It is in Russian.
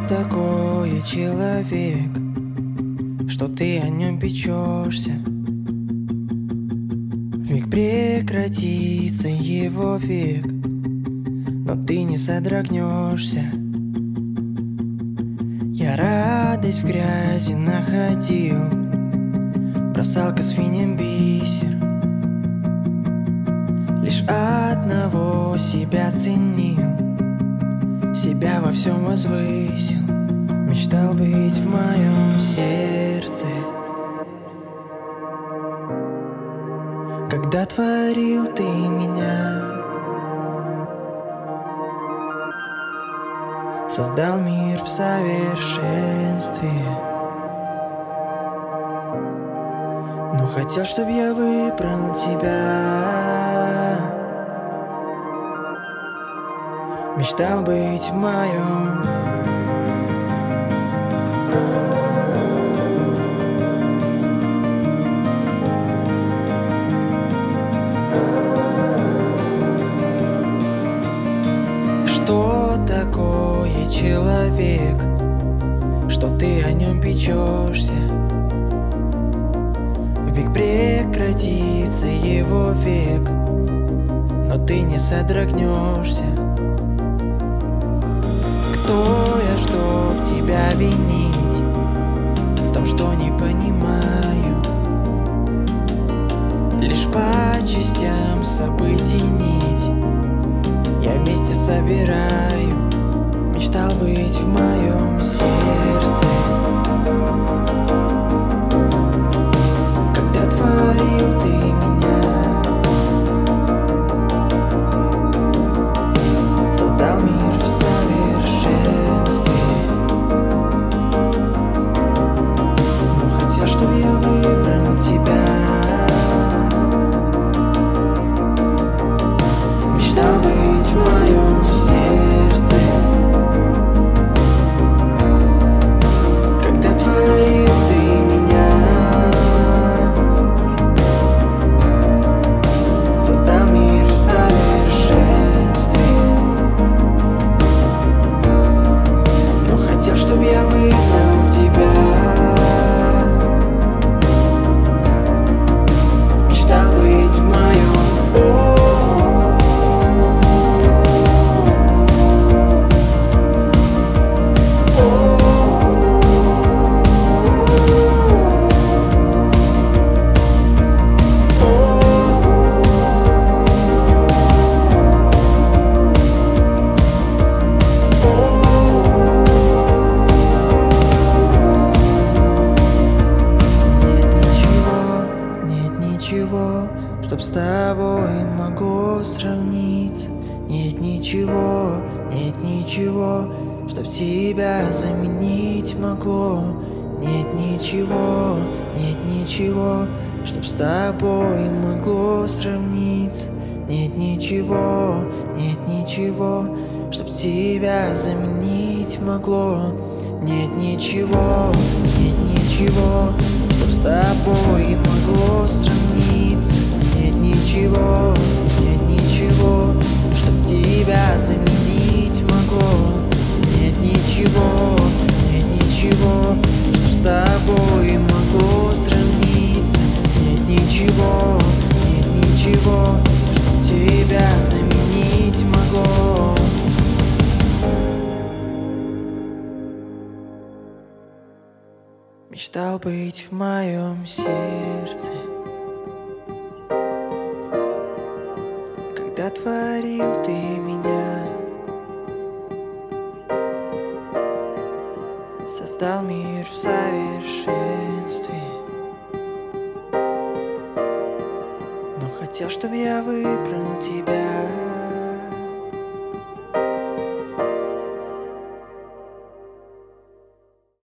такое человек, что ты о нем печешься? Вмиг прекратится его век, но ты не содрогнешься. Я радость в грязи находил, бросал ко свиньям бисер. Лишь одного себя ценил, себя во всем возвысил. Мечтал быть в моем сердце, когда творил ты меня. Создал мир в совершенстве, но хотел, чтоб я выбрал тебя. Мечтал быть в моем. Что такое человек, что ты о нем печешься? Вмиг прекратится его век, но ты не содрогнешься. Кто я, чтоб тебя винить в том, что не понимаю? Лишь по частям событий нить я вместе собираю. Мечтал быть в моем сердце, когда творил ты меня. Создал мир в совершенстве, но хотел, чтоб я выбрал тебя. Мечтал быть в моем сердце, когда творил ты меня. Создал мир в совершенстве, но хотел, чтоб я выбрал тебя. Мечтал быть в моем. Чтоб с тобой могло сравниться. Нет ничего, чтоб тебя заменить могло. Нет ничего, чтоб с тобой могло сравниться. Нет ничего, чтоб тебя заменить могло. Нет ничего, чтоб с тобой могло сравниться. Нет ничего, чтоб тебя заменить могло. Нет ничего, чтоб с тобой могло сравниться. Нет ничего, чтоб тебя заменить могло. Мечтал быть в моем сердце, когда творил ты меня. Создал мир в совершенстве, но хотел, чтоб я выбрал тебя.